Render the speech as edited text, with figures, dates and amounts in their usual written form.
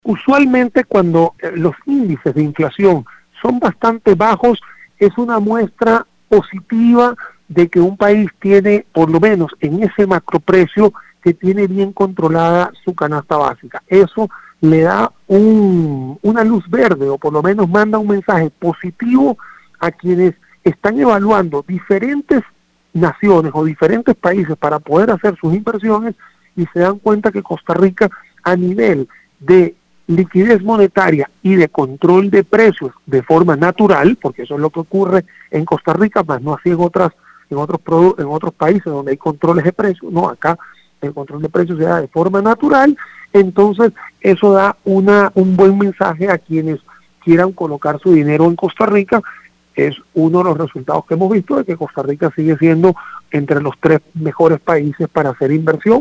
Usualmente cuando los índices de inflación son bastante bajos, es una muestra positiva de que un país tiene, por lo menos en ese macroprecio, que tiene bien controlada su canasta básica. Eso le da una luz verde, o por lo menos manda un mensaje positivo a quienes están evaluando diferentes naciones o diferentes países para poder hacer sus inversiones, y se dan cuenta que Costa Rica, a nivel de liquidez monetaria y de control de precios de forma natural, porque eso es lo que ocurre en Costa Rica, más no así en otros países donde hay controles de precios. No, acá el control de precios se da de forma natural. Entonces eso da un buen mensaje a quienes quieran colocar su dinero en Costa Rica. Es uno de los resultados que hemos visto, de que Costa Rica sigue siendo entre los 3 mejores países para hacer inversión.